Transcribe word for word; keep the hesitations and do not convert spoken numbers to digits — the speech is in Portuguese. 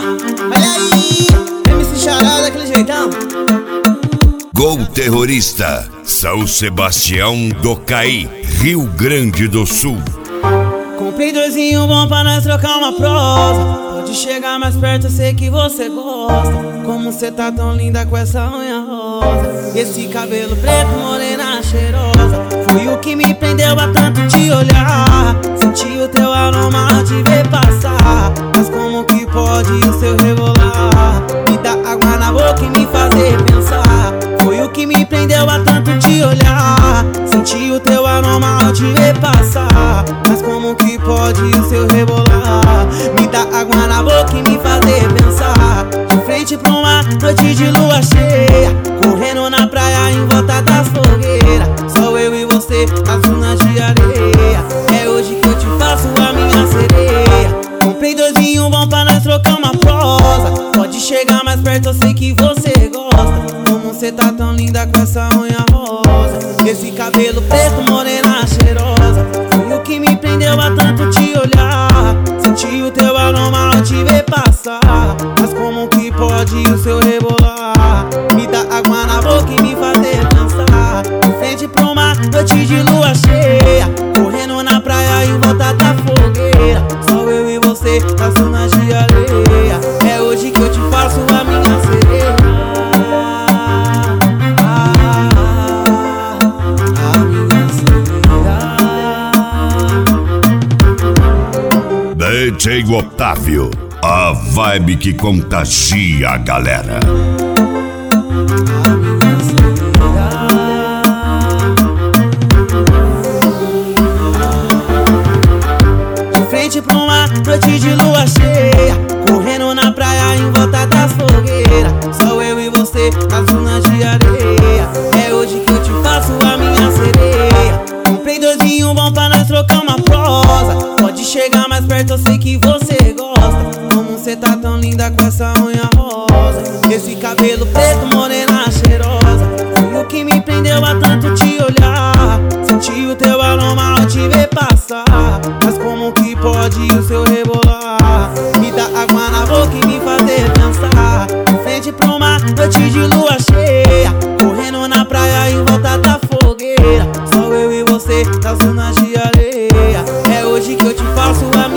Olha aí, M C Charada daquele jeitão. Gol Terrorista, São Sebastião do Caí, Rio Grande do Sul. Comprei doisinho bom pra nós trocar uma prosa. Pode chegar mais perto, eu sei que você gosta. Como cê tá tão linda com essa unha rosa, esse cabelo preto, morena cheirosa. Foi o que me prendeu a tanto te olhar. Senti o teu aroma ao te ver passar. Mas como que pode o seu rebolar me dar água na boca e me fazer pensar? Foi o que me prendeu a tanto te olhar. Senti o teu aroma ao te ver passar. Mas como que pode o seu rebolar me dar água na boca e me fazer pensar? De frente pra uma noite de lua cheia, correndo na praia em volta das fogueiras. Só eu e você nas dunas de areia. É hoje que eu te faço a minha sereia. Comprei dois vinhos bons pra nós trocar uma prosa. Pode chegar mais perto, eu sei que você gosta. Como cê tá tão linda com essa unha rosa, esse cabelo preto, morena cheirosa. Foi o que me prendeu a tanto te olhar. Senti o teu aroma ao te ver passar. Mas como que pode o seu rebolar me dar água na boca e me fazer pensar? De frente pra uma noite de lua cheia, correndo na praia em volta da fogueira. Só eu e você nas dunas de areia. É hoje que eu te faço a minha sereia. D J Otávio, a vibe que contagia a galera. De frente pra uma noite de lua cheia, correndo na praia em volta das fogueiras. Só eu e você nas dunas de areia. É hoje que eu te faço a minha sereia. Comprei dois vinhos bons pra nós trocar uma prosa. Pode chegar mais perto, eu sei que você gosta. Como cê tá tão linda com essa unha rosa, esse cabelo preto, morena cheirosa. Foi o que me prendeu a tanto te olhar. Senti o teu aroma ao te ver passar. Mas como que pode o seu rebolar me dar água na boca e me fazer pensar? De frente pra uma noite de lua cheia, correndo na praia em volta da fogueira. Só eu e você nas dunas de areia. É hoje que eu te faço a